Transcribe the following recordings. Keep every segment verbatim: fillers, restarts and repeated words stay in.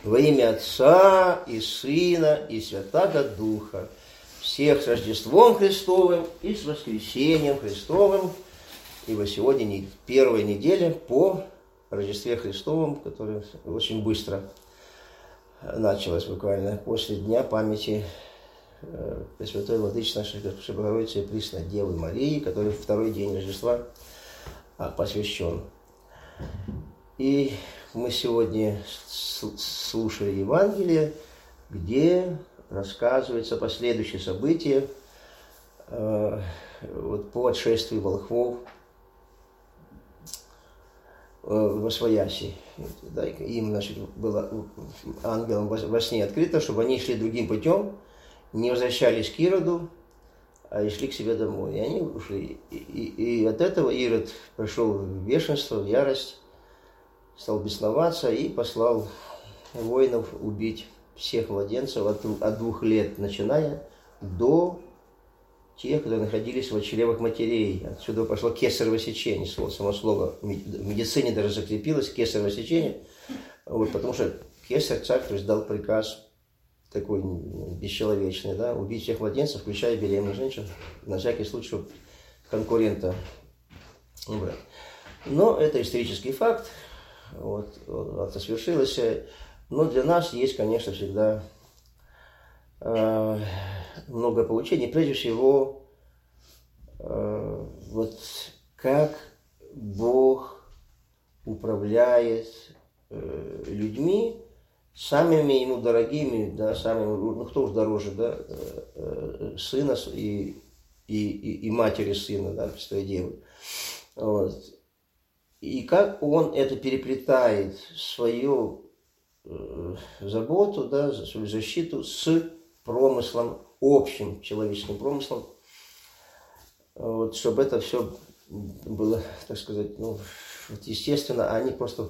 Во имя Отца и Сына и Святаго Духа. Всех с Рождеством Христовым и с Воскресением Христовым. Ибо сегодня первая неделя по Рождестве Христовом, которая очень быстро началась буквально после Дня памяти Пресвятой Владычицы нашей Госпожи Богородицы и Пресной Девы Марии, который второй день Рождества посвящен. И мы сегодня слушали Евангелие, где рассказывается последующее событие э, вот, по отшествию волхвов э, восвояси. Да, им, значит, было ангелом во сне открыто, чтобы они шли другим путем, не возвращались к Ироду, а и шли к себе домой. И они ушли. И, и, и от этого Ирод пришел в бешенство, в ярость, стал бесноваться и послал воинов убить всех младенцев от, от двух лет, начиная до тех, которые находились в чревах матерей. Отсюда пошло кесарево сечение, само слово в медицине даже закрепилось, кесарево сечение, вот, потому что кесарь, царь, то есть дал приказ такой бесчеловечный, да, убить всех младенцев, включая беременных женщин, на всякий случай, чтобы конкурента убрать. Но это исторический факт, вот, это свершилось. Но для нас есть, конечно, всегда э, много поучений. Прежде всего, э, вот как Бог управляет э, людьми, самыми ему дорогими, да, самыми, ну кто уж дороже, да, э, сына и, и, и, и матери сына, да, Пресвятой Девы. Вот. И как он это переплетает, свою э, заботу, да, свою защиту с промыслом, общим человеческим промыслом, вот, чтобы это все было, так сказать, ну, естественно, а не просто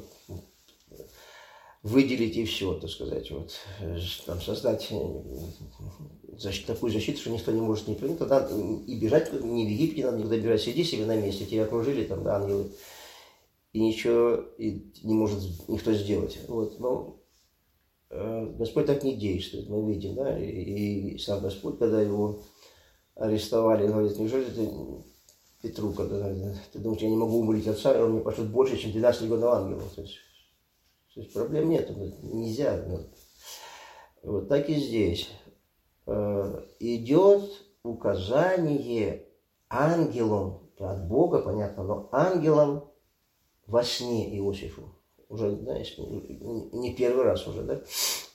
выделить и все, так сказать, вот, там, создать защиту, такую защиту, что никто не может не принять, тогда и бежать, не в Египте надо никуда бежать, сиди себе на месте, тебя окружили там, да, ангелы, и ничего и не может никто сделать. Вот, но э, Господь так не действует, мы видим, да, и, и сам Господь, когда его арестовали, говорит, неужели ты, Петру, когда ты думаешь, я не могу умолить Отца, и он мне пошлет больше, чем двенадцать легионов ангелов. То есть, то есть проблем нет, нельзя. Ну, вот так и здесь. Э, идет указание ангелам, от Бога, понятно, но ангелам во сне Иосифу. Уже, знаешь, не первый раз уже, да?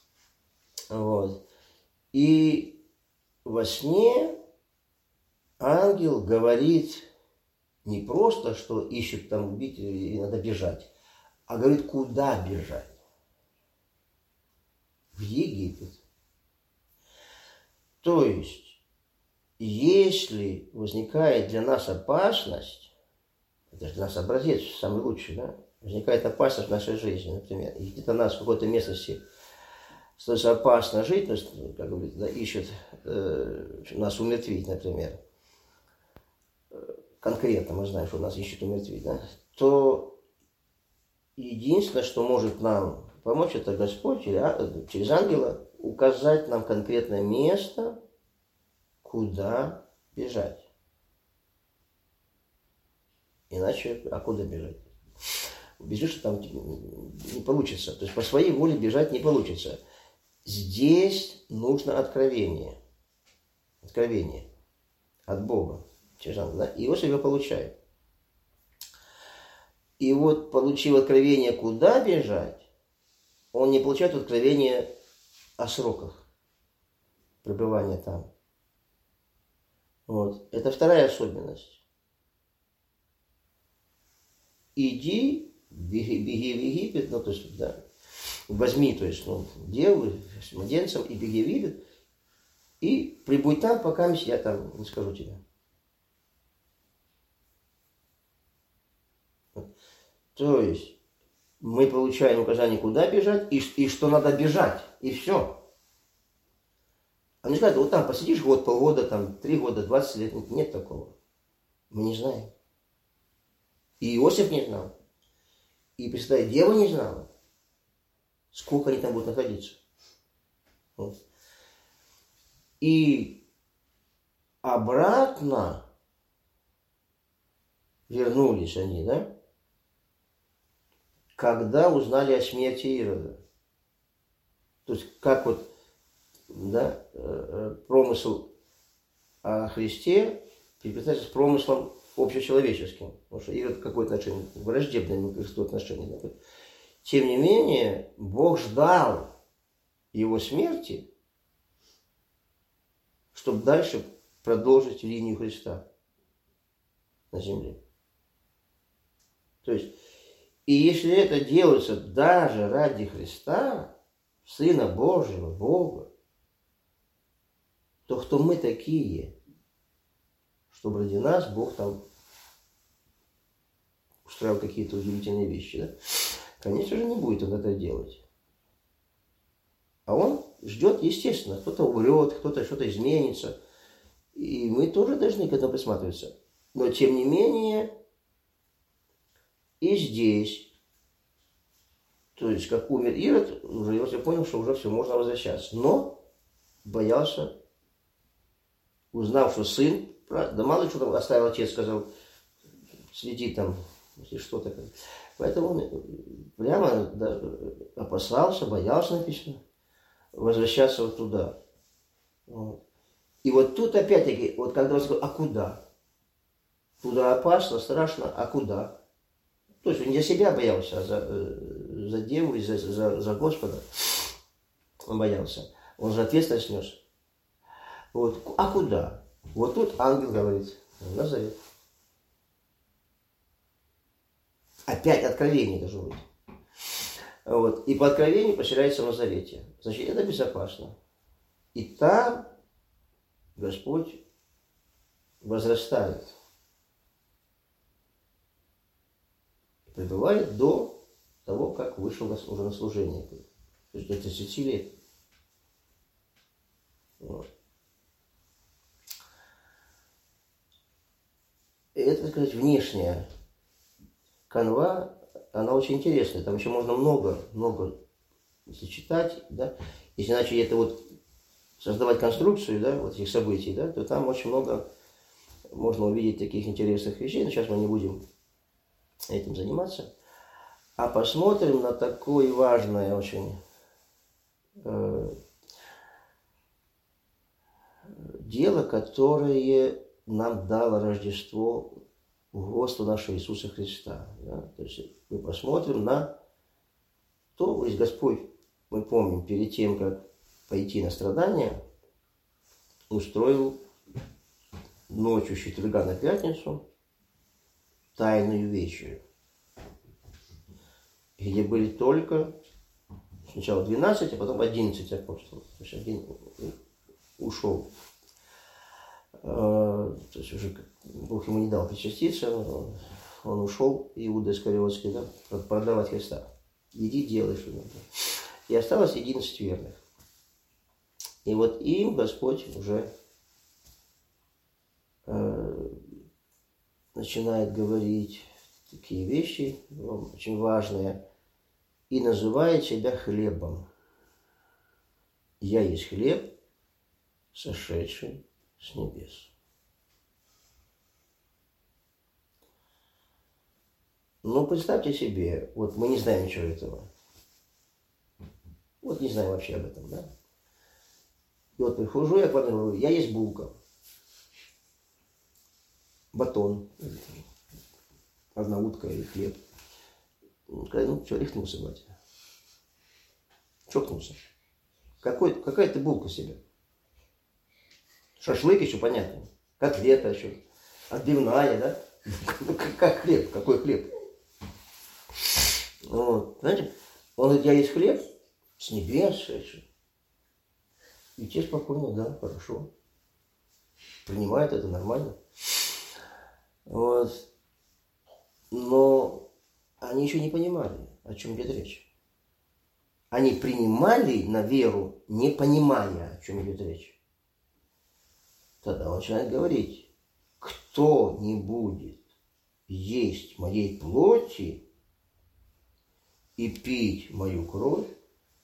Вот. И во сне ангел говорит не просто, что ищут там убить и надо бежать, а говорит, куда бежать? В Египет. То есть, если возникает для нас опасность, это же для нас образец, самый лучший, да? Возникает опасность в нашей жизни, например, и где-то нас в какой-то местности становится опасно жить, ну, как говорится, да, ищут э, нас умертвить, например, конкретно мы знаем, что нас ищут умертвить, да, то единственное, что может нам помочь, это Господь или, через ангела указать нам конкретное место, куда бежать. Иначе, а куда бежать? Бежишь, там не получится. То есть по своей воле бежать не получится. Здесь нужно откровение. Откровение от Бога. Да? И Иосиф его получает. И вот, получив откровение, куда бежать, он не получает откровение о сроках пребывания там. Вот. Это вторая особенность. Иди, беги, беги в Египет, ну, то есть, да, возьми, то есть, ну, деву с младенцем и беги в Египет, и прибудь там, пока я там не скажу тебе. То есть, мы получаем указание, куда бежать, и, и что надо бежать, и все. А не сказать, вот там посидишь год, полгода, там, три года, двадцать лет, нет такого. Мы не знаем. И Иосиф не знал. И Пресвятая Дева не знала. Сколько они там будут находиться? Вот. И обратно вернулись они, да? Когда узнали о смерти Ирода. То есть, как вот, да, промысл о Христе переплетается с промыслом общечеловеческим. Потому что Ирод какое отношение? Враждебное к Христу отношение. Да? Тем не менее, Бог ждал его смерти, чтобы дальше продолжить линию Христа на земле. То есть, и если это делается даже ради Христа, Сына Божьего, Бога, то кто мы такие, чтобы ради нас Бог там устраивал какие-то удивительные вещи, да? Конечно же, не будет он это делать. А он ждет, естественно, кто-то умрет, кто-то что-то изменится. И мы тоже должны к этому присматриваться. Но, тем не менее, и здесь, то есть, как умер Ирод, уже Иосиф понял, что уже все, можно возвращаться. Но боялся, узнав, что сын, да мало ли что там оставил отец, сказал, следи там, если что-то. Поэтому он прямо да, опасался, боялся, написано, возвращаться вот туда. Вот. И вот тут опять-таки, вот когда он сказал, а куда? Туда опасно, страшно, а куда? То есть он не за себя боялся, а за, за деву и за, за, за Господа он боялся. Он же ответственность нес. Вот. А куда? Вот тут ангел говорит, Назарет. Опять откровение должно быть. Вот. И по откровению поселяется в Назарете. Значит, это безопасно. И там Господь возрастает. Пребывает до того, как вышел уже на служение. То есть до тридцати лет. Вот. И это, так сказать, внешняя канва, она очень интересная. Там еще можно много, много, если читать, да. Если начать это вот создавать конструкцию, да, вот этих событий, да, то там очень много можно увидеть таких интересных вещей. Но сейчас мы не будем этим заниматься. А посмотрим на такое важное очень э, дело, которое нам дало Рождество Господа нашего Иисуса Христа. Да? То есть мы посмотрим на то, есть Господь, мы помним, перед тем, как пойти на страдания, устроил ночью с четверга на пятницу тайную вечерю, где были только сначала двенадцать, а потом одиннадцать апостолов. То есть один ушел. То есть уже Бог ему не дал причаститься, он ушел, Иуда Искариотский, да, продавать Христа. Иди, делай что-нибудь. И осталось одиннадцать верных. И вот им Господь уже э, начинает говорить такие вещи, очень важные, и называет себя хлебом. Я есть хлеб, сошедший с небес. Ну, представьте себе, вот мы не знаем ничего этого. Вот не знаем вообще об этом, да? И вот прихожу я к вам и говорю, я есть булка, батон, одна утка и хлеб. Ну, ну что, рехнулся, батя? Чокнулся. Какой, какая ты булка себе? Шашлык еще понятно. Котлета еще. Отбивная, да? Ну, как хлеб? Какой хлеб? Вот. Знаете, он говорит, я есть хлеб с небес шедший. И те спокойно, да, хорошо. Принимают это нормально. Вот. Но они еще не понимали, о чем идет речь. Они принимали на веру, не понимая, о чем идет речь. Тогда он начинает говорить, кто не будет есть моей плоти и пить мою кровь,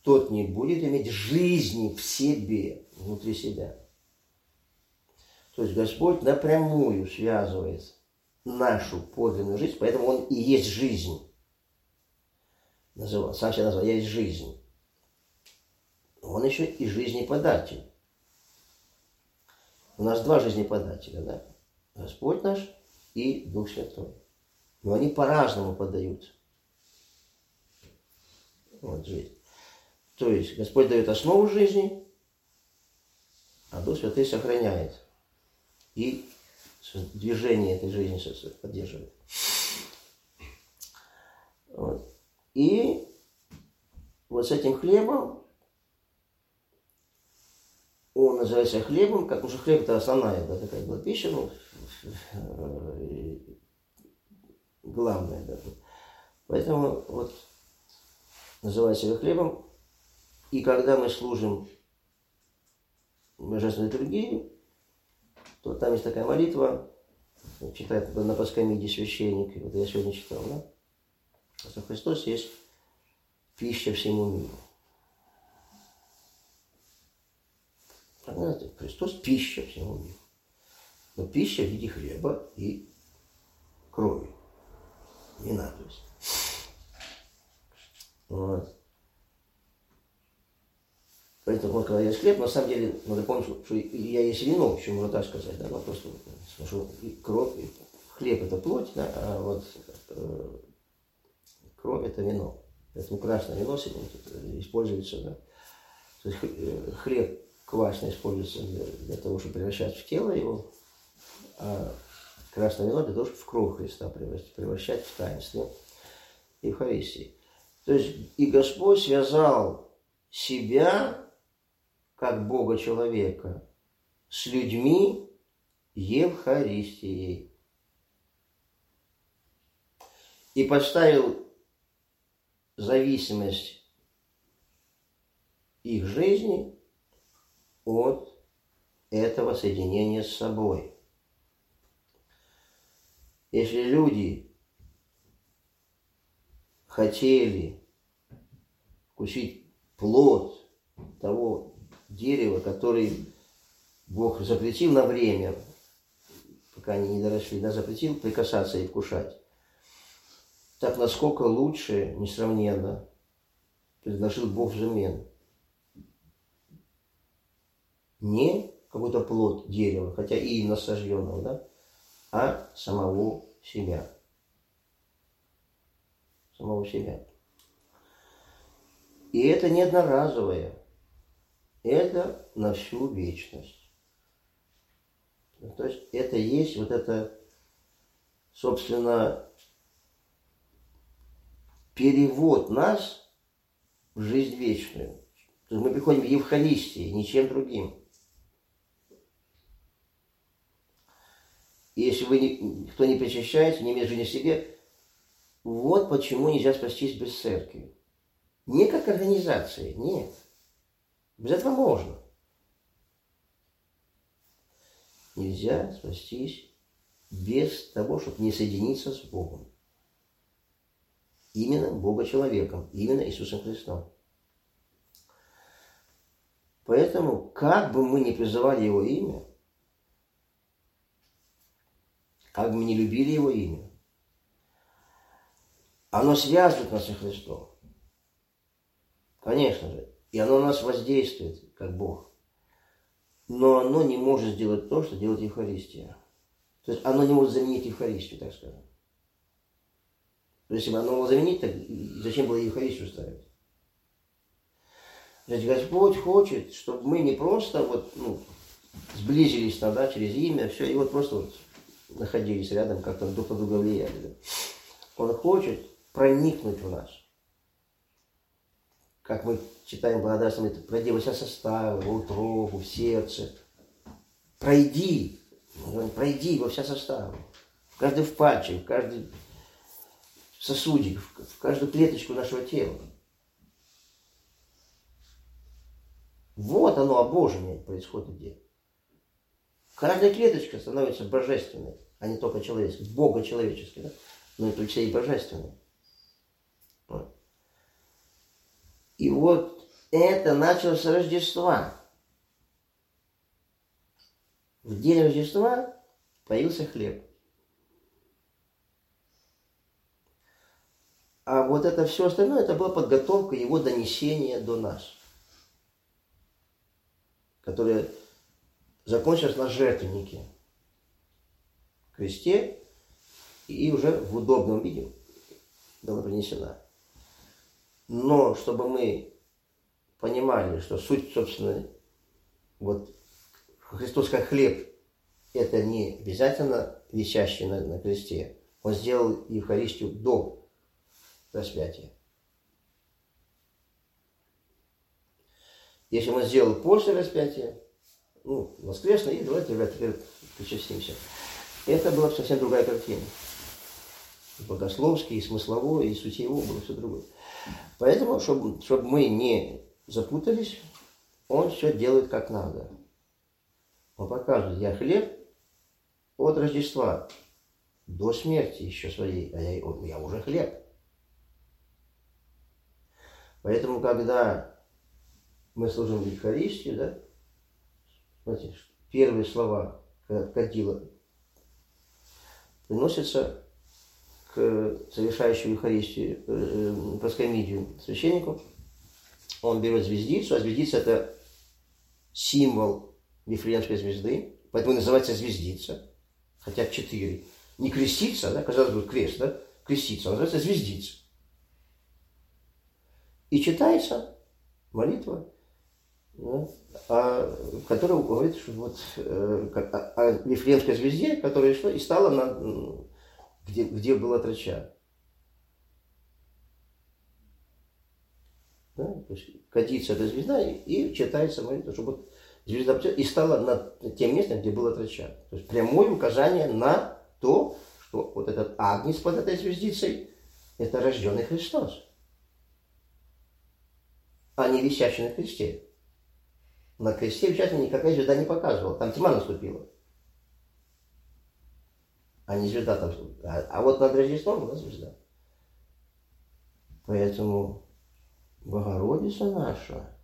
тот не будет иметь жизни в себе, внутри себя. То есть Господь напрямую связывает нашу подлинную жизнь, поэтому Он и есть жизнь. Называл, сам себя назвал, я есть жизнь. Он еще и жизнеподатель. У нас два жизнеподателя, да? Господь наш и Дух Святой. Но они по-разному подают. Вот жизнь. То есть Господь дает основу жизни, а Дух Святой сохраняет. И движение этой жизни поддерживает. Вот. И вот с этим хлебом, он называется хлебом, как уже хлеб это основная, да, такая была пища, ну, главная, да. Поэтому вот называется его хлебом. И когда мы служим божественной литургии, то там есть такая молитва, читает на Паскамиде священник, вот я сегодня читал, да? Что Христос есть пища всему миру. Понимаете? Христос пища всему миру. Но пища в виде хлеба и крови. Не надо. Вот. Поэтому, вот, когда есть хлеб, на самом деле, надо помнить, что я есть вино, еще можно так сказать, да, но просто, что кровь, хлеб это плоть, да, а вот э, кровь это вино. Поэтому красное вино сегодня используется, да. То есть хлеб квасный используется для, для того, чтобы превращать в тело его, а красное вино для того, чтобы в кровь Христа превращать в таинство Евхаристии. То есть и Господь связал себя как Бога-человека с людьми Евхаристией. И поставил зависимость их жизни от этого соединения с собой. Если люди хотели вкусить плод того дерева, который Бог запретил на время, пока они не доросли, да, запретил прикасаться и вкушать, так насколько лучше, несравненно, предложил Бог взамен. Не какой-то плод дерева, хотя и именно сожженного, да, а самого себя. Самого себя. И это не одноразовое. Это на всю вечность. То есть это есть вот это, собственно, перевод нас в жизнь вечную. То есть мы приходим в Евхаристии, ничем другим. И если вы не, кто не причащается, не имеет жизни в себе, вот почему нельзя спастись без церкви. Не как организации, нет. Без этого можно. Нельзя спастись без того, чтобы не соединиться с Богом. Именно Бога-человеком, именно Иисусом Христом. Поэтому, как бы мы ни призывали Его имя, как бы мы не любили Его имя, оно связывает нас со Христом. Конечно же. И оно на нас воздействует, как Бог. Но оно не может сделать то, что делает Евхаристия. То есть оно не может заменить Евхаристию, так скажем. То есть, если бы оно могло заменить, так зачем было Евхаристию ставить? То есть Господь хочет, чтобы мы не просто вот, ну, сблизились там, да, через имя, все, и вот просто вот находились рядом, как-то друг на друга влияли. Да. Он хочет проникнуть в нас. Как мы читаем благодарственное, пройди во все составы, в утробу, в сердце. Пройди, пройди во все составы. В каждый впадчик, в каждый сосудик, в каждую клеточку нашего тела. Вот оно, обожение происходит где. Каждая клеточка становится божественной, а не только человеческой, богочеловеческой, да? Но это все и божественное. Вот. И вот это началось с Рождества. В день Рождества появился хлеб. А вот это все остальное, это была подготовка его донесения до нас, которая закончилась на жертвеннике, кресте, и уже в удобном виде была принесена. Но чтобы мы понимали, что суть, собственно, вот Христос как хлеб, это не обязательно висящий на, на кресте. Он сделал Евхаристию до распятия. Если он сделал после распятия, ну, воскресный, и давайте теперь причастимся. Это была совсем другая картина. И богословский, и смысловой, и сутьево было все другое. Поэтому, чтобы, чтобы мы не запутались, он все делает как надо. Он показывает, я хлеб от Рождества до смерти еще своей, а я, я уже хлеб. Поэтому, когда мы служим Евхаристию, да, смотрите, первые слова кадила приносятся к совершающему Евхаристию, проскомидию священнику. Он берет звездицу, а звездица – это символ Вифлеемской звезды, поэтому называется звездица, хотя четыре. Не крестица, да, казалось бы, крест, да, крестица, он называется звездица. И читается молитва, да, а, которая говорит, что вот э, о, о Вифлеемской звезде, которая что, и стала на, где, где был отроча. Да, то есть кадится эта звезда, и, и читается молитва, чтобы вот звезда и стала над тем местом, где был отроча. То есть прямое указание на то, что вот этот агнец под этой звездицей – это рожденный Христос, а не висящий на кресте. На кресте висящий никакая звезда не показывала, там тьма наступила. А не звезда там. А, а вот над Рождеством была звезда. Поэтому Богородица наша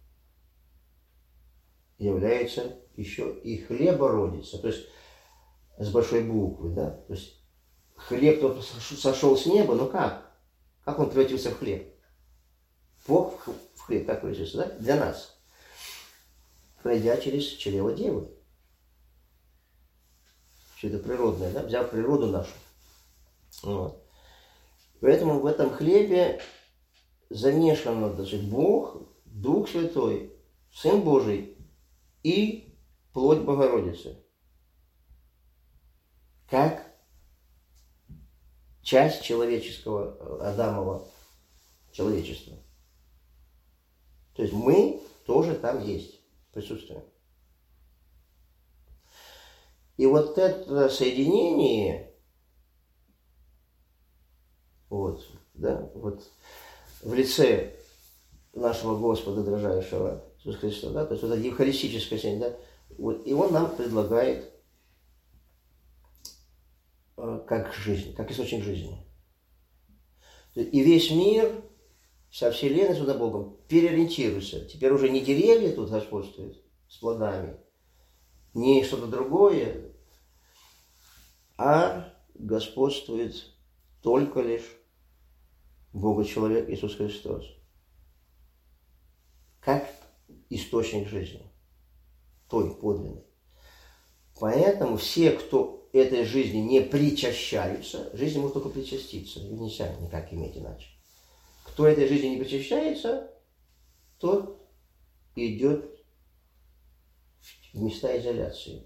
является еще и хлебородица, то есть с большой буквы, да, то есть хлеб тот сошел с неба, но как? Как он превратился в хлеб? Бог в хлеб как превратился, да? Для нас. Пройдя через чрево Девы. Все это природное, да? Взяв природу нашу. Вот. Поэтому в этом хлебе замешано даже Бог, Дух Святой, Сын Божий и плоть Богородицы. Как часть человеческого, Адамова человечества. То есть мы тоже там есть, присутствуем. И вот это соединение, вот, да, вот в лице нашего Господа, дрожайшего Иисуса Христа, да, то есть вот это евхаристическое соединение, да, вот, и Он нам предлагает э, как жизнь, как источник жизни. И весь мир, вся вселенная сюда Богом переориентируется. Теперь уже не деревья тут господствуют с плодами, не что-то другое, а господствует только лишь Бога-человек Иисус Христос. Как источник жизни, той подлинной. Поэтому все, кто этой жизни не причащаются, жизни может только причаститься, нельзя никак иметь иначе. Кто этой жизни не причащается, тот идет в места изоляции.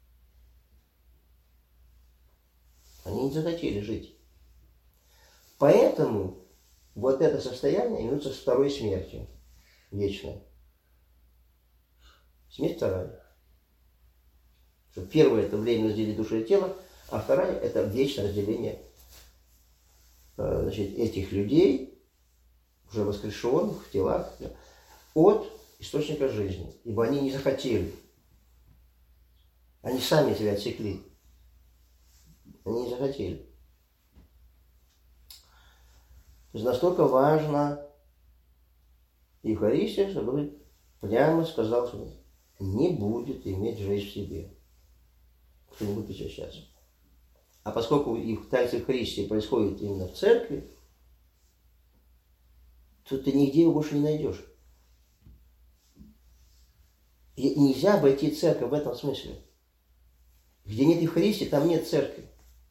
Они не захотели жить. Поэтому вот это состояние именуется второй смертью вечной. Смерть вторая. Первое – это время разделения души и тела, а вторая – это вечное разделение, значит, этих людей, уже воскрешенных в телах, да, от источника жизни. Ибо они не захотели. Они сами себя отсекли. Они не захотели. То есть настолько важно Евхаристия, чтобы прямо сказал, что не будет иметь жизнь в себе. Кто не будет причащаться. А поскольку их таинство Евхаристии происходит именно в церкви, то ты нигде его больше не найдешь. И нельзя обойти церковь в этом смысле. Где нет Евхаристии, там нет церкви.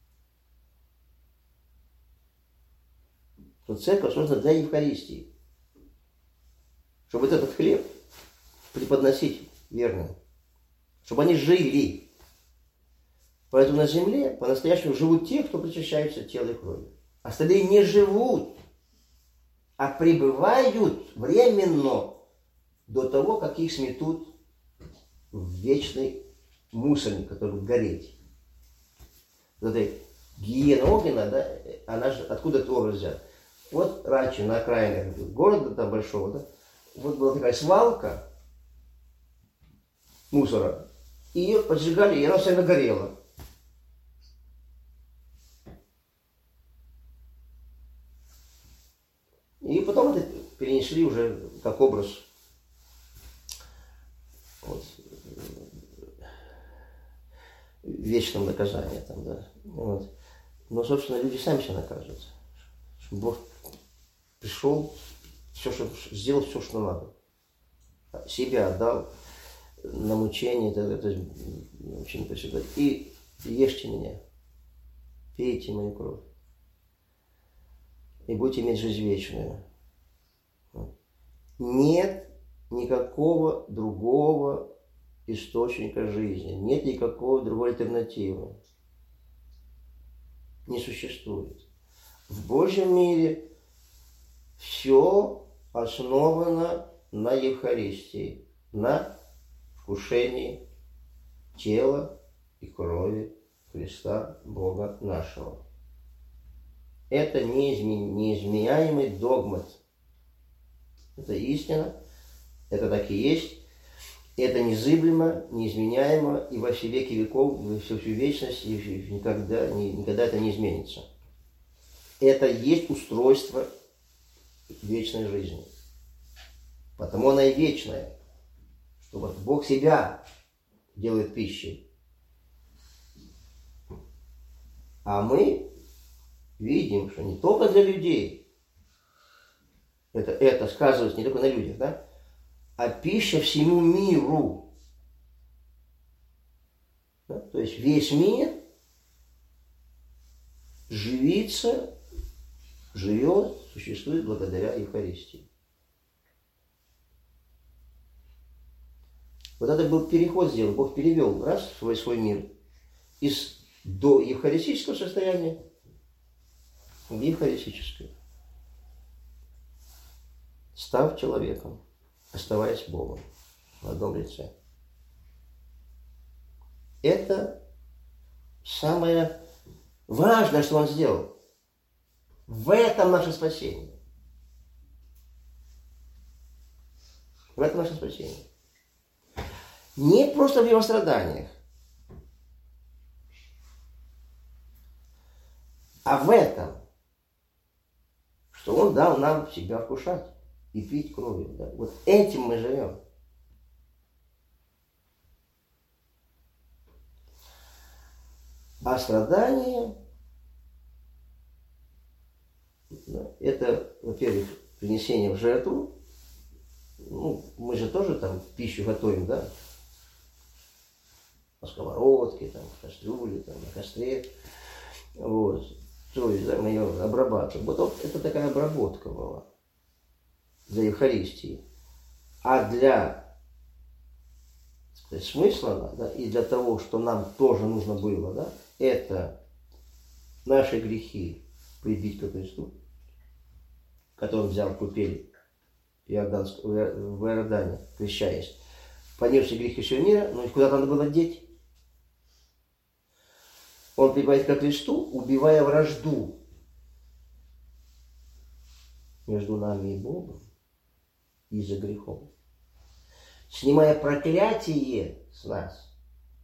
Но церковь создана для Евхаристии. Чтобы вот этот хлеб преподносить верным. Чтобы они жили. Поэтому на земле по-настоящему живут те, кто причащаются телом и кровью. Остальные не живут, а пребывают временно до того, как их сметут в вечный мусорник, который будет гореть. Вот эта гиена огненная, да, она же откуда Тора взята? Вот раньше на окраинах города там большого, да, вот была такая свалка мусора, и ее поджигали, и она все время горела. И потом это перенесли уже как образ вот, вечного наказания. Там, да. Вот. Но, собственно, люди сами себя наказывают. Бог пришел, все, что, сделал все, что надо. Себя отдал на мучение, это, это, мучение посюда. И ешьте меня, пейте мою кровь. И будете иметь жизнь вечную. Нет никакого другого источника жизни. Нет никакой другой альтернативы. Не существует. В Божьем мире все основано на Евхаристии, на вкушении тела и крови Христа Бога нашего. Это неизменяемый догмат. Это истина, это так и есть. Это незыблемо, неизменяемо, и во все веки веков, во всю вечность, и никогда, никогда это не изменится. Это есть устройство вечной жизни. Потому она и вечная. Что вот Бог себя делает пищей. А мы видим, что не только для людей, это, это сказывается не только на людях, да, а пища всему миру. Да? То есть весь мир живится, живет, существует благодаря Евхаристии. Вот это был переход сделан. Бог перевел раз в свой, свой мир из до евхаристического состояния в евхаристическое. Став человеком, оставаясь Богом в одном лице. Это самое важное, что Он сделал. В этом наше спасение. В этом наше спасение. Не просто в Его страданиях, а в этом, что Он дал нам себя вкушать и пить кровью. Да? Вот этим мы живем. А страдание, это, во-первых, принесение в жертву. Ну, мы же тоже там пищу готовим, да? На сковородке, там, в кастрюле, там, на костре. Вот. То есть, да, мы ее обрабатываем. Вот это такая обработка была для Евхаристии. А для, так сказать, смысла, да, и для того, что нам тоже нужно было, да, это наши грехи прибить ко Христу, который Он взял в купель в Иордане, крещаясь, понесший грехи всего мира, но куда надо было деть? Он прибавит ко Христу, убивая вражду между нами и Богом из-за грехов, снимая проклятие с нас.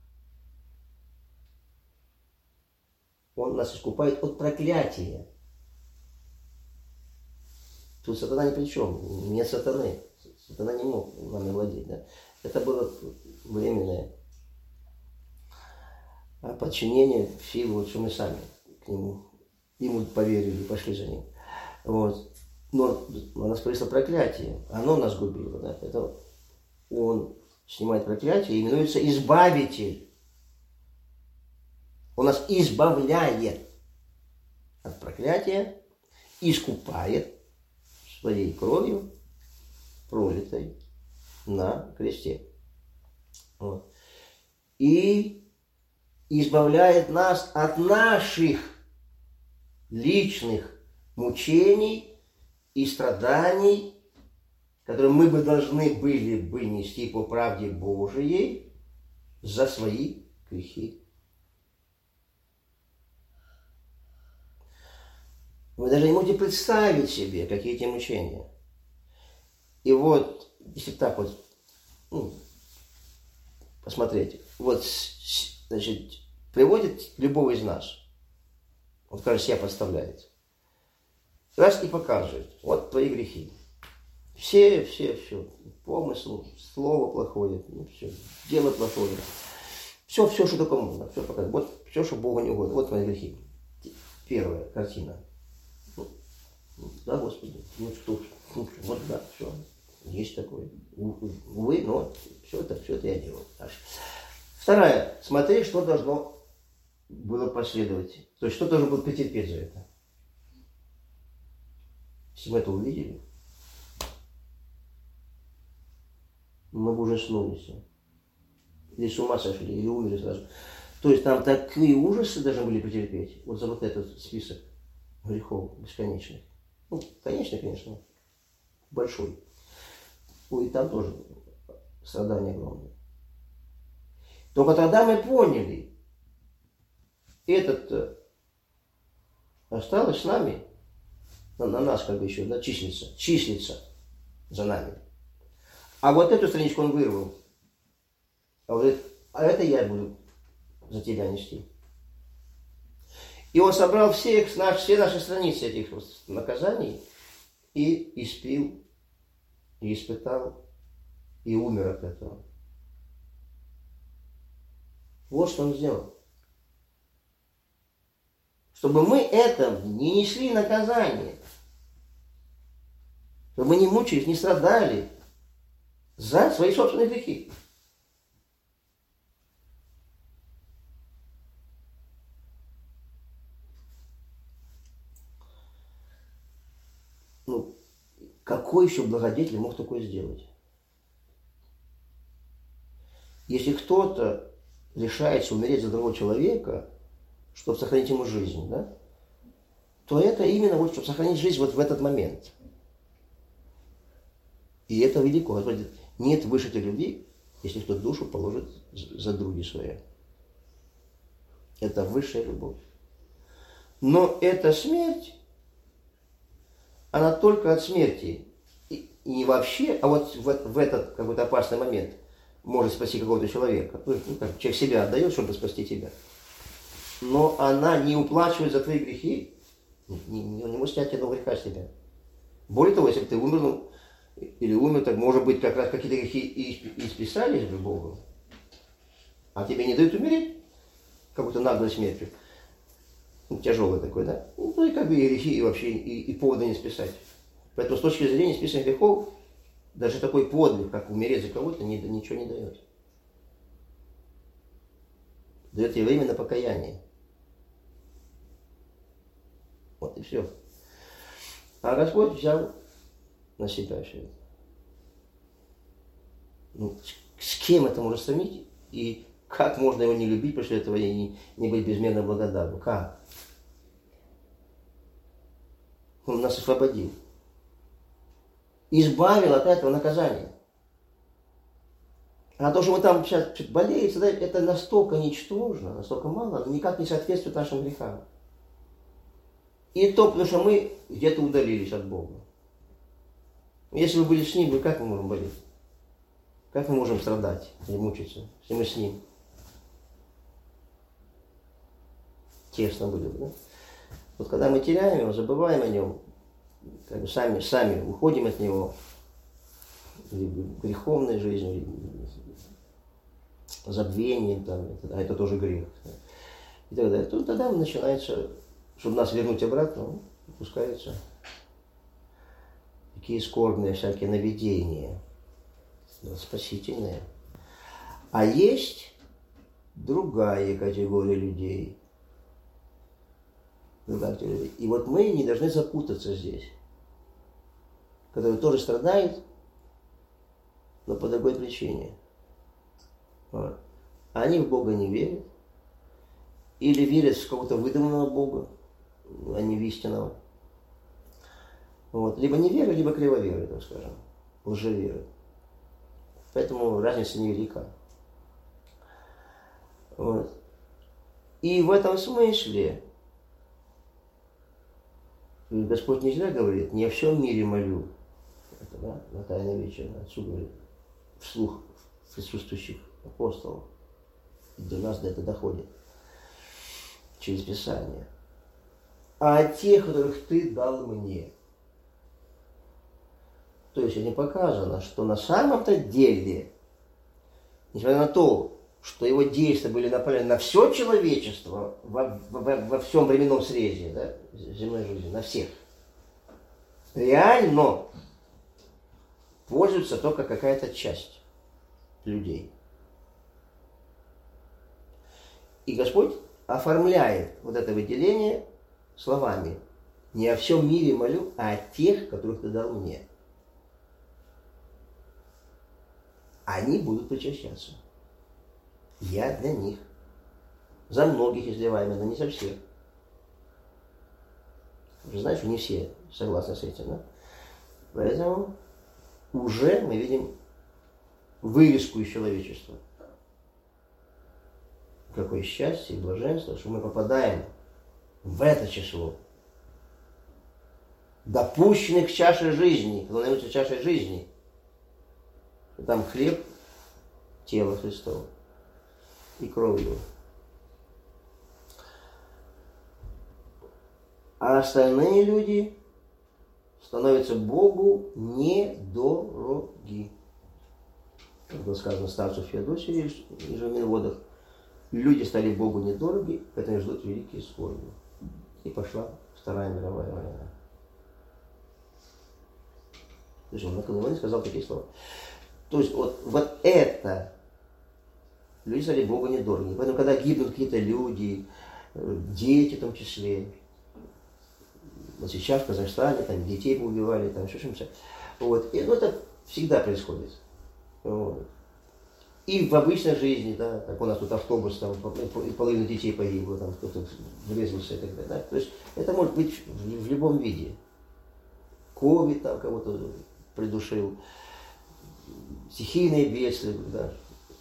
Он нас искупает от проклятия. Тут сатана ни при чем, не сатаны. Сатана не мог нами владеть. Да? Это было временное подчинение в силу, вот, что мы сами к нему, ему поверили и пошли за ним. Вот. Но у нас повисло проклятие, оно нас губило. Да? Это он снимает проклятие, именуется избавитель. Он нас избавляет от проклятия, искупает своей кровью, пролитой на кресте. Вот. И избавляет нас от наших личных мучений и страданий, которые мы бы должны были бы нести по правде Божией за свои грехи. Вы даже не можете представить себе, какие эти мучения. И вот, если так вот, ну, посмотреть, вот, значит, приводит любого из нас, он, кажется, себя подставляет, раз и показывает, вот твои грехи. Все, все, все, помысл, слово плохое, ну, все, дело плохое. Все, все, что только можно, все показывает. Вот все, что Богу не угодно, вот твои грехи. Первая картина. Да, Господи, ну что, ну, вот да, все, есть такое. Увы, но все это, все это я делал. Дальше. Вторая, смотри, что должно было последовать. То есть, что должен был потерпеть за это. Если мы это увидели, мы бы ужаснулись. Или с ума сошли, или умерли сразу. То есть, там такие ужасы должны были потерпеть. Вот за вот этот список грехов бесконечных. Ну, конечно, конечно, большой. Ну, и там тоже страдания огромные. Только тогда мы поняли, этот осталось с нами, на, на нас как бы еще, да, числится, числится за нами. А вот эту страничку он вырвал. А, вот это, а это я буду за тебя нести. И он собрал всех, все наши страницы этих наказаний и испил, и испытал, и умер от этого. Вот что он сделал. Чтобы мы это не несли наказание, чтобы мы не мучились, не страдали за свои собственные грехи. Ну, какой еще благодетель мог такое сделать? Если кто-то решается умереть за другого человека, чтобы сохранить ему жизнь, да, то это именно вот, чтобы сохранить жизнь вот в этот момент. И это велико. Нет выше этой любви, если кто душу положит за други свои. Это высшая любовь. Но эта смерть, она только от смерти. И не вообще, а вот в, в этот какой-то опасный момент может спасти какого-то человека. Ну, как, человек себя отдает, чтобы спасти тебя. Но она не уплачивает за твои грехи. Не, не, не может снять одного греха с тебя. Более того, если бы ты умер, ну, или умер, так может быть как раз какие-то грехи и, и списались бы Богу. А тебе не дают умереть какой-то наглой смертью. Ну, тяжелый такой, да? Ну и как бы и грехи, и вообще и, и повода не списать. Поэтому с точки зрения списания грехов, даже такой подвиг, как умереть за кого-то, ни, ничего не дает. Дает тебе время на покаяние. Вот и все. А Господь взял на себя все это. Ну, с, с кем это можно сравнить? И как можно его не любить после этого и не, не быть безмерно благодарным? Как? Он нас освободил. Избавил от этого наказания. А то, что мы там сейчас болеем, это настолько ничтожно, настолько мало, но никак не соответствует нашим грехам. И то, потому что мы где-то удалились от Бога. Если мы были с Ним, как мы можем болеть? Как мы можем страдать или мучиться, если мы с Ним? Тесно были, да? Вот когда мы теряем Его, забываем о Нем, как бы сами, сами уходим от Него, греховной жизнью, забвением, там, а это тоже грех. И так далее. То тогда начинается, чтобы нас вернуть обратно, пускаются такие скорбные всякие наведения, спасительные. А есть другая категория людей. Другая категория людей. И вот мы не должны запутаться здесь, которые тоже страдают, но по другой причине. Вот. Они в Бога не верят, или верят в какого-то выдуманного Бога, а не в истинного. Вот. Либо неверы, либо кривоверы, так скажем, лжеверы. Поэтому разница невелика. Вот. И в этом смысле Господь не зря говорит: не о всем мире молю. Это, да, на Тайной вечере отсюда говорит, вслух присутствующих апостолов. До нас до этого доходит через Писание. А о тех, которых ты дал мне. То есть не показано, что на самом-то деле, несмотря на то, что его действия были направлены на все человечество во, во, во всем временном срезе, да, земной жизни, на всех, реально пользуется только какая-то часть людей. И Господь оформляет вот это выделение словами: не о всем мире молю, а о тех, которых ты дал мне. Они будут причащаться. Я для них. За многих изливаемый, но не за всех. Вы же знаете, что не все согласны с этим, да? Поэтому уже мы видим вывеску из человечества. Какое счастье и блаженство, что мы попадаем в это число. Допущенных к чаше жизни, кто называется чашей жизни. Там хлеб, тело Христово и кровь его. А остальные люди становятся Богу недороги. Как было сказано старцу Феодосию и Жеминводах: люди стали Богу недороги, поэтому ждут великие скорби. И пошла Вторая мировая война. То есть он накануне сказал такие слова. То есть вот, вот это люди стали Богу недороги. Поэтому, когда гибнут какие-то люди, дети в том числе, вот сейчас в Казахстане там детей поубивали, там еще что-нибудь. Вот. И ну, это всегда происходит. Вот. И в обычной жизни, да, как у нас тут автобус, там половина детей погибло, там кто-то врезался и так далее. Да? То есть это может быть в, в любом виде. Ковид там кого-то придушил, стихийные бедствия, да,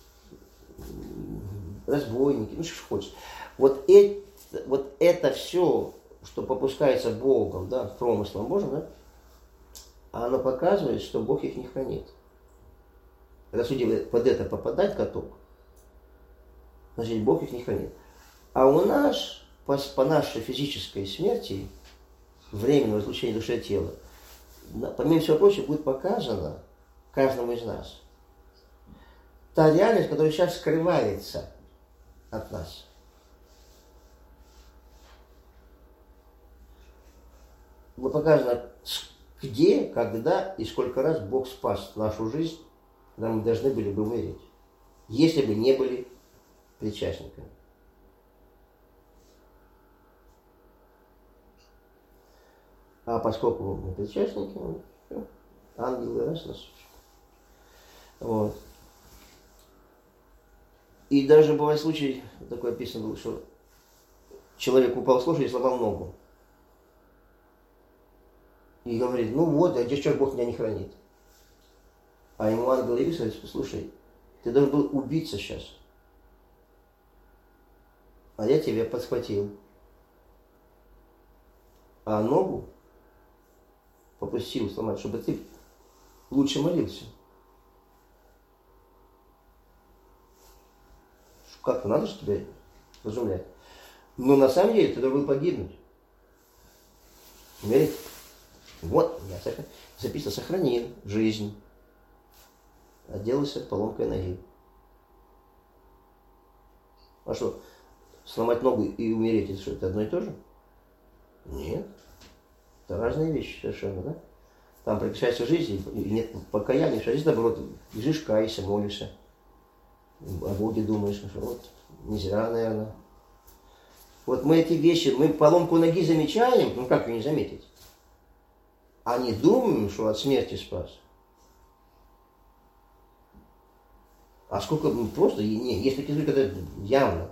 разбойники, ну что хочешь. Вот это, вот это все, что попускается Богом, да, промыслом Божьим, да, оно показывает, что Бог их не хранит. Раз люди под это попадают каток, значит, Бог их не хранит. А у нас, по, по нашей физической смерти, временного излучения души и тела, помимо всего прочего, будет показано каждому из нас та реальность, которая сейчас скрывается от нас. Будет показано, где, когда и сколько раз Бог спас нашу жизнь, когда мы должны были бы умереть, если бы не были причастниками. А поскольку мы причастники, ну, все, ангелы раз нас. Вот. И даже бывает случай, такой описан был, что человек упал с лошади и сломал ногу. И говорит: ну вот, а где ж Бог меня не хранит? А ему ангел явился и говорит: слушай, ты должен был убиться сейчас. А я тебя подхватил. А ногу попустил сломать, чтобы ты лучше молился. Как-то надо же тебя разумлять. Но на самом деле ты должен был погибнуть. Умереть. Вот, я записано, сохранил жизнь. отделался поломкой ноги. А что, сломать ногу и умереть, это что, это одно и то же? Нет. Это разные вещи совершенно, да? Там прекращается жизнь, и нет покаяния, что здесь, наоборот, лежишь, каешься, молишься, о Боге думаешь, что вот, не зря, наверное. Вот мы эти вещи, мы поломку ноги замечаем, ну как ее не заметить? А не думаем, что от смерти спас. А сколько мы просто, не, есть такие случаи, когда явно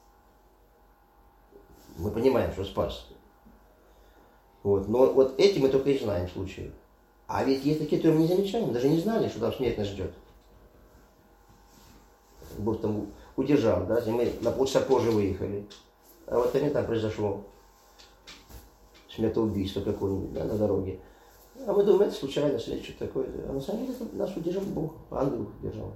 мы понимаем, что спас. Вот. Но вот эти мы только и знаем случаи. А ведь есть такие, которые мы не замечаем, даже не знали, что там смерть нас ждет. Бог там удержал, да, мы на полчаса позже выехали. А вот они там произошло смертоубийство какое-нибудь, да, на дороге. А мы думаем, это случайно, что-то такое. А на самом деле нас удержал Бог, ангел удержал.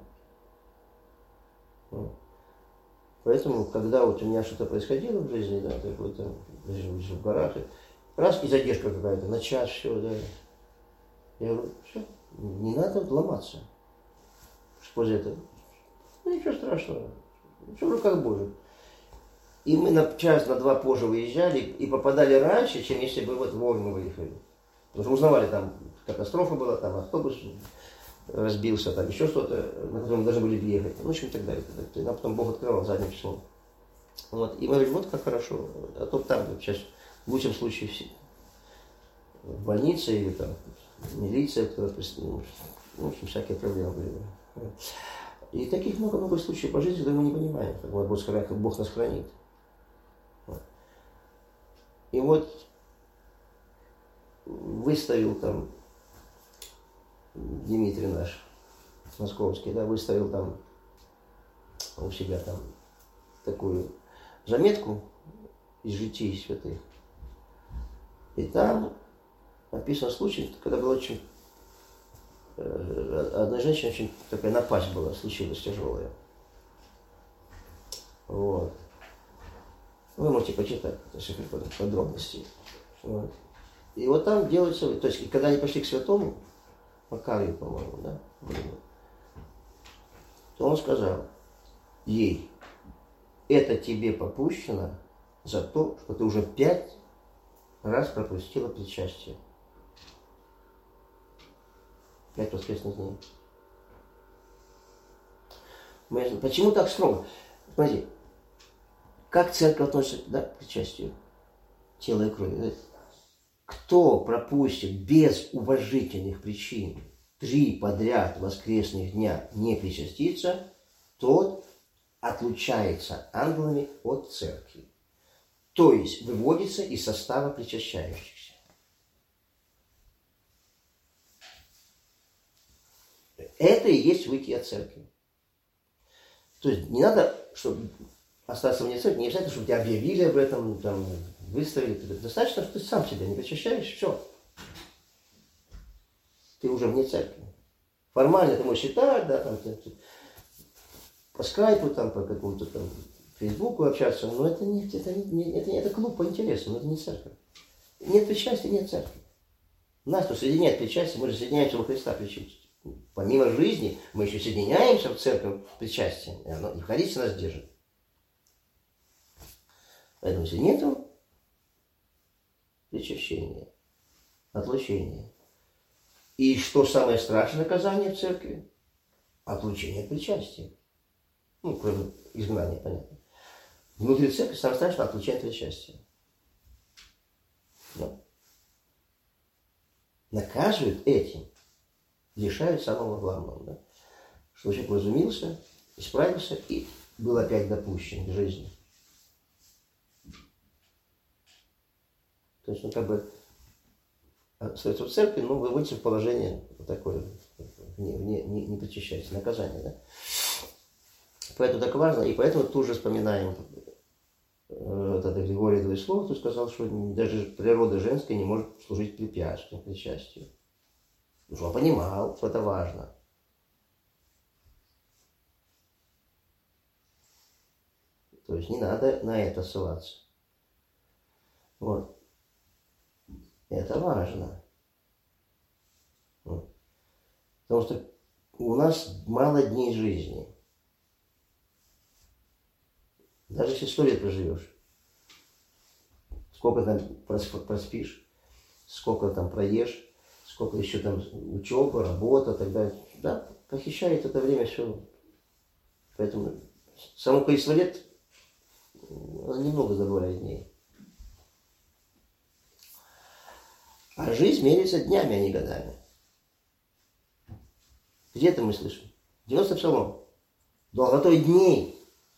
Вот. Поэтому, когда вот у меня что-то происходило в жизни, да, такое-то, в горах, раз и задержка какая-то, на час, все, да. Я говорю, все, не надо ломаться. Что за это? Ну, ничего страшного. Все в руках Божьих. И мы на час, на два позже выезжали и попадали раньше, чем если бы вот вовремя выехали. Потому что узнавали, там катастрофа была, там автобус разбился, там еще что-то, на котором мы должны были ехать. Ну, в общем, и так далее. И нам потом Бог открывал задним числом. Вот. И мы говорим, вот как хорошо. А то там сейчас, в лучшем случае, все, в больнице или там милиция, кто-то, ну, в общем, всякие проблемы были. И таких много-много случаев по жизни, когда мы не понимаем, как вот Бог, как Бог нас хранит. И вот выставил там Дмитрий наш, московский, да, выставил там у себя там такую заметку из житий святых. И там написан случай, когда была очень... Одна женщина, очень такая напасть была, случилась тяжелая. Вот. Вы можете почитать подробности. Вот. И вот там делается, то есть, когда они пошли к святому, Макарию, по-моему, да, то он сказал ей, это тебе попущено за то, что ты уже пять раз пропустила причастие. Пять воскресных дней. Мы, почему так строго? Смотрите, как церковь относится, да, к причастию тела и крови? Кто пропустит без уважительных причин три подряд воскресных дня не причаститься, тот отлучается ангелами от церкви. То есть выводится из состава причащающихся. Это и есть выйти от церкви. То есть не надо, чтобы остаться вне церкви, не обязательно, чтобы тебя объявили об этом, там, выставили. Достаточно, что ты сам себя не причащаешь, все. Ты уже вне церкви. Формально ты можешь считать, да, там, ты, ты, по скайпу, там, по какому-то там фейсбуку общаться, но это не, это не, это, это клуб по интересам, но это не церковь. Нет причастия, нет церкви. Нас, кто соединяет причастие, мы же соединяемся во Христа причастие. Помимо жизни, мы еще соединяемся в церковь причастием, и оно, Евхаристия нас держит. Поэтому, если нету причащения, отлучения. И что самое страшное наказание в церкви? Отлучение от причастия. Ну, кроме изгнания, понятно. Внутри церкви самое страшное отлучение от причастия. Но наказывают этим, лишают самого главного, да? Что человек разумился, исправился и был опять допущен к жизни. То есть, ну, как бы, остается в церкви, но выводится в положение такое, не, не, не, не причащается, наказание, да? Поэтому так важно, и поэтому тут же вспоминаем вот это Григорий Двоеслов, кто сказал, что даже природа женская не может служить препятствием к причастию. Потому что он понимал, что это важно. То есть не надо на это ссылаться. Вот. Это важно. Вот. Потому что у нас мало дней жизни. Даже если сто лет проживешь, сколько там проспишь, сколько там проешь, сколько еще там учеба, работа, тогда, да, похищает это время все. Поэтому само количество лет, оно немного забывает дней. А жизнь меряется днями, а не годами. Где это мы слышим? девяностый псалом. Долготой дней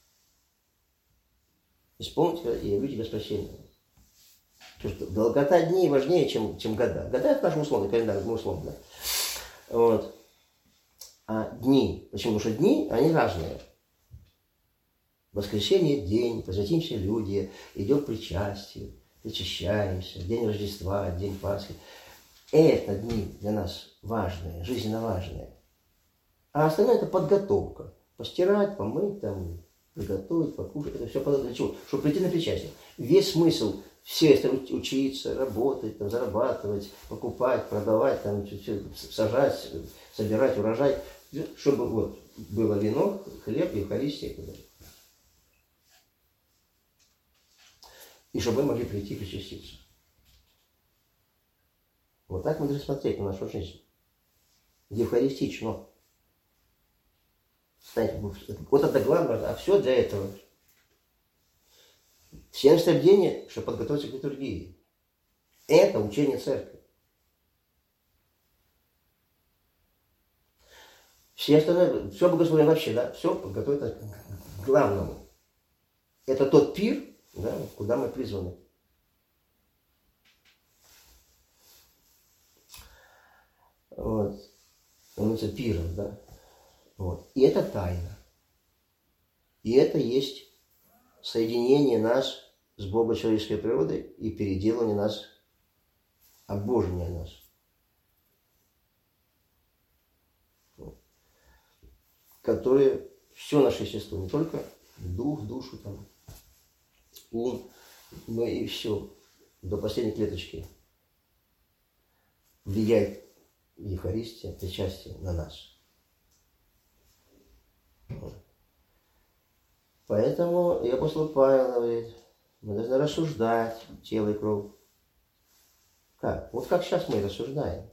исполнить и явлю тебе спасение. Долгота дней важнее, чем, чем года. Года это наш условный календарь, мы условно. Вот. А дни, почему? Потому что дни, они разные. Воскресенье – день, посвятимся люди, идем к причастию, причащаемся, день Рождества, день Пасхи. Это дни для нас важные, жизненно важные. А остальное – это подготовка. Постирать, помыть, там, приготовить, покушать. Это все для чего? Чтобы прийти на причастие. Весь смысл все это учиться, работать, там, зарабатывать, покупать, продавать, там, все, сажать, собирать урожай. Чтобы вот, было вино, хлеб, Евхаристия. И чтобы мы могли прийти и причаститься. Вот так мы должны смотреть на нашу жизнь. Евхаристично. Вот это главное, а все для этого. Все наставления, чтобы подготовиться к литургии. Это учение церкви. Все остальное, все богословие вообще, да, все подготовится к главному. Это тот пир, да, куда мы призваны. Вот. Он называется пиром, да. Вот. И это тайна. И это есть соединение нас с богочеловеческой природой и переделывание нас, обожение нас. Вот. Которое все наше естество, не только дух, душу, там, ум, но и все, до последней клеточки влияет Евхаристия, причастие на нас. Поэтому и апостол Павел говорит, мы должны рассуждать тело и кровь. Как? Вот как сейчас мы рассуждаем.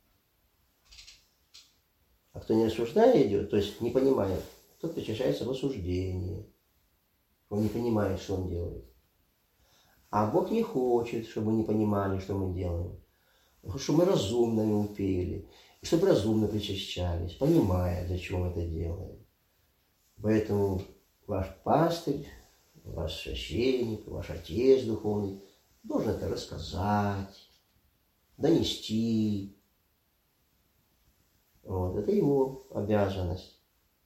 А кто не рассуждая идет, то есть не понимает, тот причащается в осуждении. Он не понимает, что он делает. А Бог не хочет, чтобы мы не понимали, что мы делаем. Он хочет, чтобы мы разумно ему пели, и чтобы разумно причащались, понимая, зачем мы это делаем. Поэтому ваш пастырь, ваш священник, ваш отец духовный должен это рассказать, донести. Вот, это его обязанность.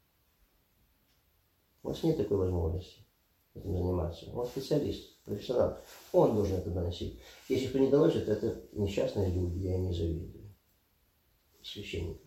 У вас нет такой возможности этим заниматься. Он специалист, профессионал. Он должен это доносить. Если кто не доносит, это несчастные люди, я не завидую. Священникам.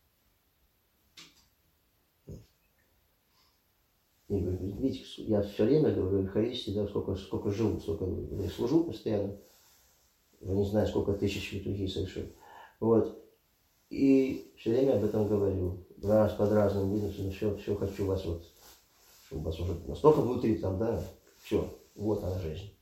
И видите, я все время говорю, Евхаристии, да, сколько, сколько живу, сколько я служу постоянно. Я не знаю, сколько тысяч литургий совершил. Вот. И все время об этом говорю. Раз под разным видом, все, все хочу вас вот, чтобы вас уже настолько внутри там, да, все, вот она жизнь.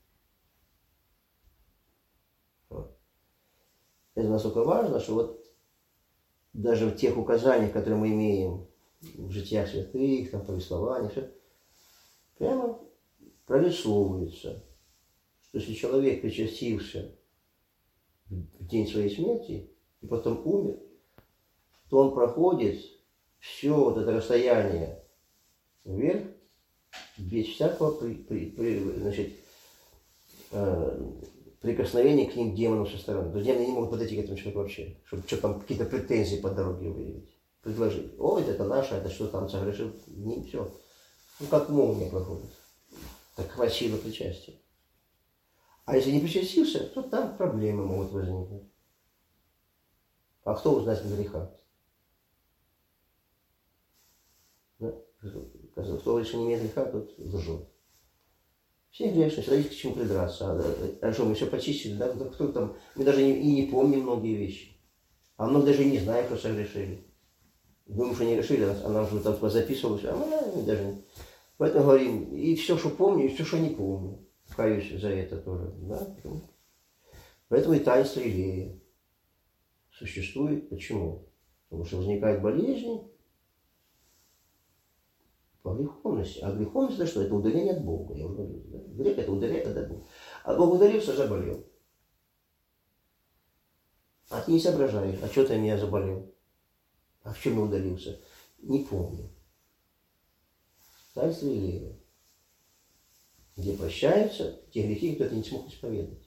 Вот. Это настолько важно, что вот даже в тех указаниях, которые мы имеем в житиях святых, там, повествованиях, все, прямо прорисовывается, что если человек причастился в день своей смерти и потом умер, то он проходит все вот это расстояние вверх без всякого при, при, при, значит, э, прикосновения к ним демонов со стороны. То есть демоны не могут подойти к этому человеку вообще, чтобы что там какие-то претензии по дороге выявить, предложить. Ой, это наше, это что там согрешил, не все. Ну как молния проходит. Так хватило причастия. А если не причастился, то там проблемы могут возникнуть. А кто узнает греха? Да? Кто еще не имеет греха, тот лжет. Все грешные, всегда есть к чему придраться. А, а что, мы все почистили, да? Кто там, мы даже не, и не помним многие вещи. А многие даже не знаем, что согрешили. Мы уже не решили, а нам уже там записывалось, а мы даже не. Поэтому говорим, и все, что помню, и все, что не помню. Каюсь за это тоже. Да? Поэтому и таинство Илея существует. Почему? Потому что возникают болезни по греховности. А греховность это что? Это удаление от Бога. Я уже говорю. Да? Грех это удаление от Бога. А Бог ударился, заболел. А ты не соображаешь, а что ты меня заболел? А в чем я удалился? Не помню. Таинство Илея, где прощаются те грехи, которые ты не смог исповедать.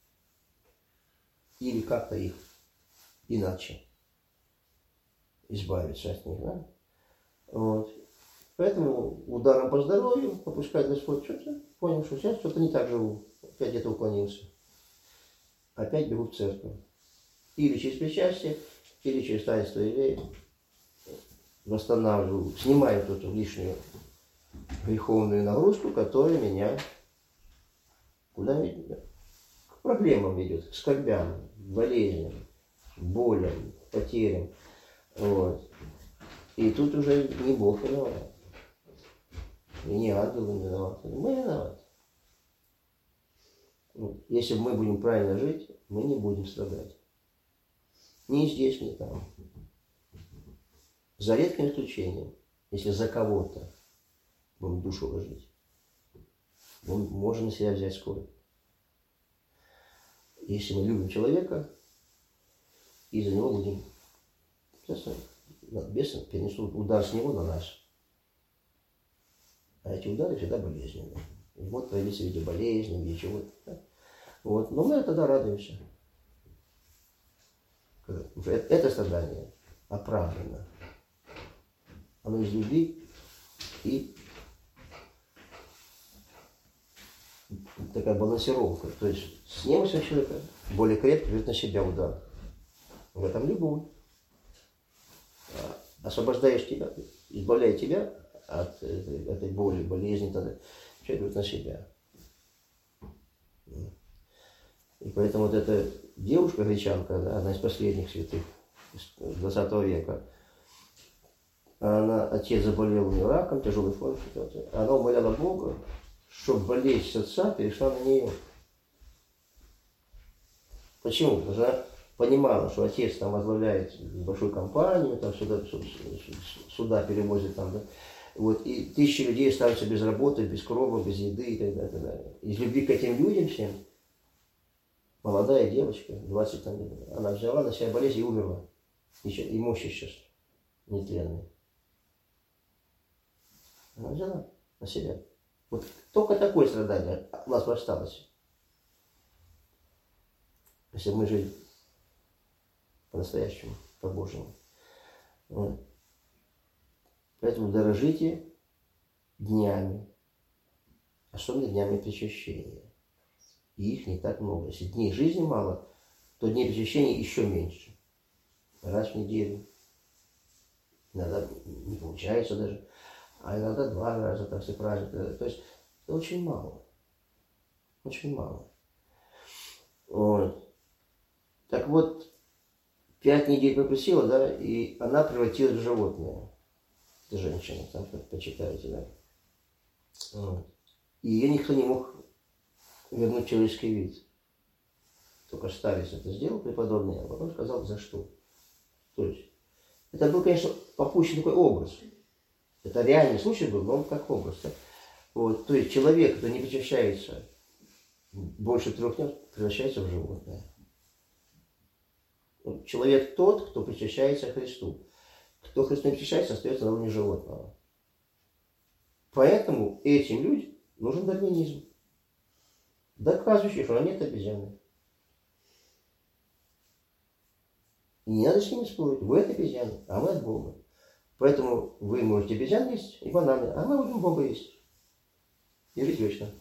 Или как-то их иначе избавиться от них. Да? Вот. Поэтому ударом по здоровью попускает Господь что-то, понял, что сейчас что-то не так живу. Опять где-то уклонился. Опять бегу в церковь. Или через причастие, или через таинство Илея восстанавливаю, снимаю эту лишнюю греховную нагрузку, которая меня куда ведет? К проблемам ведет, к скорбям, болезням, болям, потерям. Вот. И тут уже не Бог виноват. И не ангелы виноваты. Мы виноваты. Если мы будем правильно жить, мы не будем страдать. Ни здесь, ни там. За редким исключением, если за кого-то будем душу ложить, мы можем на себя взять скорбь. Если мы любим человека, и за него будем, бесы перенесут удар с него на нас. А эти удары всегда болезненные. И вот проявится в виде болезни, в виде чего-то. Вот. Но мы тогда радуемся. Это страдание оправдано. Оно из любви и такая балансировка. То есть с немощью человека более крепко берет на себя удар. В этом любовь. Освобождаешь тебя, избавляя тебя от этой боли, болезни, тогда человек берет на себя. И поэтому вот эта девушка-гречанка, одна из последних святых двадцатого века, она, отец заболел у нее раком, тяжелой форме ситуации. Она умоляла Бога, чтобы болезнь с отца перешла на нее. Почему? Потому что она понимала, что отец там возглавляет большую компанию, там сюда, сюда перевозит там, да, вот, и тысячи людей останутся без работы, без крова, без еды и так далее, так далее. Из любви к этим людям всем молодая девочка, двадцать лет, она взяла на себя болезнь и умерла. Имущество нетленное. Она взяла на себя. Вот только такое страдание у нас осталось. Если мы жили по-настоящему, по-божьему. Вот. Поэтому дорожите днями, особенно днями причащения. И их не так много. Если дней жизни мало, то дней причащения еще меньше. Раз в неделю. Иногда не получается даже. А иногда два раза, так все праздники. То есть это очень мало. Очень мало. Вот. Так вот, пять недель попросила, да, и она превратилась в животное. Это женщина, там почитаете, да. Вот. И ее никто не мог вернуть человеческий вид. Только старец это сделал, преподобный, а потом сказал, за что. То есть, это был, конечно, попущен такой образ. Это реальный случай был, но он как образ. Да? Вот. То есть, человек, кто не причащается больше трех дней, превращается в животное. Человек тот, кто причащается Христу. Кто Христу не причащается, остается на уровне животного. Поэтому этим людям нужен дарвинизм, доказывающий, что они нет обезьяны. И не надо с ними спорить. Вы это обезьяны, а мы от Бога. Поэтому вы можете обезьян есть и бананы, а мы будем Бога есть. И жить вечно.